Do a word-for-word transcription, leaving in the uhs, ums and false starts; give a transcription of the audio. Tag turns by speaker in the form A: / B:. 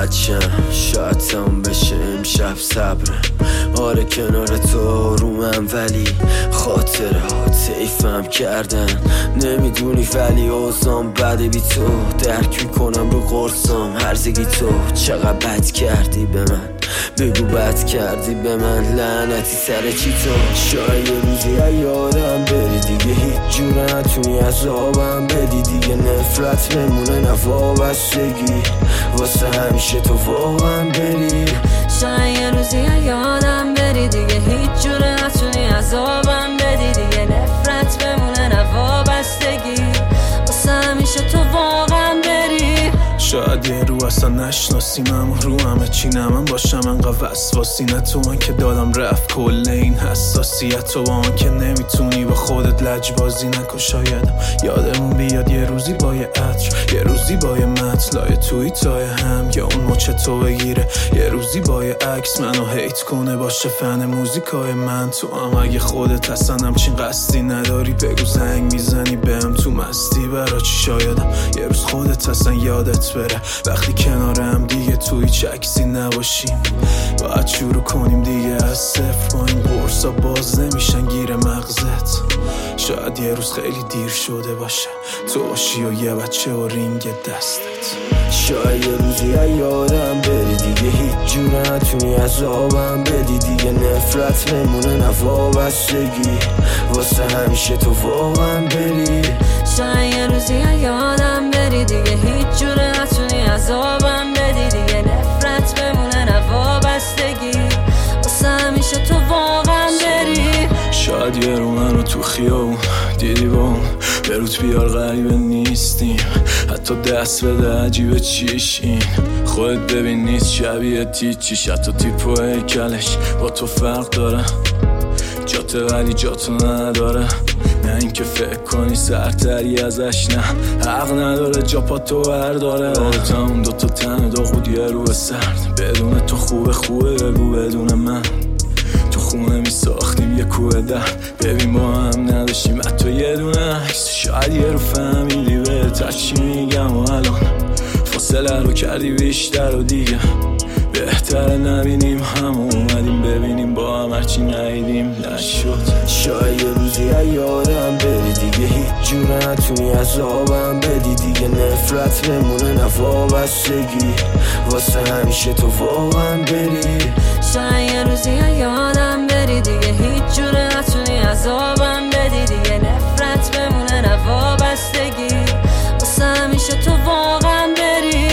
A: راحت شم، شاید تموم بشه امشب صبرم. آره کنار تو رو من، ولی خاطره ها تیفم کردن. نمیدونی ولی اوزام بده بی تو، درک میکنم رو قرصام هرزگی تو. چقدر بد کردی به من، بگو بد کردی به من، لعنتی سر چی تو. شاید یه روزی یادم بری دیگه، هیچ جوره نتونی عذابم بدی دیگه. نفرت بمونه نه وابستگی، واسه همیشه تو واقعا بری.
B: شاید یه روزی یادم بری دیگه، هیچ جوره نتونی عذابم بدی دیگه. نفرت بمونه نه وابستگی، واسه همیشه تو واقعا بری.
C: شاید یه رو اصلا نشناسیم، رو همه چی نمن باشم انقدر وسواسی. نه تو من که دادم رفت کل این حساسیت، تو با من که نمیتونی با خودت لجبازی نکن. شایدم یادمون بیاد یه روزی با یه عطر، یه روزی با یه مطلع توی تای هم، یا اون مچ تو بگیره. یه روزی با یه عکس منو هیت کنه، باشه فن موزیکای من. تو هم اگه خودت اصلا همچین قصدی نداری، بگو زنگ میزنی بهم تو مستی برا چی. شایدم یه روز خودت اصلا یادت بره، وقتی کنارم دیگه توی هیچ عکسی نباشیم. باید شروع کنیم دیگه از صفر، با این قرصا باز نمیشن گیر مغزت. شاید یه روز خیلی دیر شده باشه، تو باشی و یه بچه و رینگ دستت.
A: شاید یه روزی یادم بری دیگه، هیچ جوره نتونی عذابم بدی دیگه. نفرت بمونه نه وابستگی، واسه همیشه تو واقعا بری.
B: شاید یه روزی یادم بری دیگه، هیچ جوره نتونی عذابم بدی دیگه. نفرت بمونه نه وابستگی، واسه همیشه تو واقعا بری.
C: شاید یه رو منو تو خیابون دیدی با اون به روت بیار غریبه نیستیم، حتی دست بده عجیبه چیشین. خودت ببین نیست شبیه تیچیش، حتی تیپ و هیکلش با تو فرق داره. جاته ولی جاتو نداره، نه اینکه فکر کنی سرتری ازش، نه حق نداره جا پا تو برداره. رابطه اون دوتا تن دو خود یه رو سرد، بدون تو خوبه خوبه بگو بدون من. تو خونه می ساختیم یه کوه در، ببین با هم نداشتیم حتی یه دونه عکس. شاید یه رو فهمیدی بهتر چی میگم، و الان فاصله رو کردی بیشتر و دیگه بهتره نبینیم هم، اومدیم ببینیم با هم هرچی ندیدیم نشد.
A: شاید یه روزی یادم بری دیگه، هیچ جوره نتونی عذابم بدی دیگه. نفرت بمونه نه وابستگی، واسه همیشه تو واقعا بری.
B: شاید یه روزی یادم بری دیگه، هیچ جوره نتونی عذابم بدی دیگه. نفرت بمونه نه وابستگی، واسه همیشه تو واقعا بری.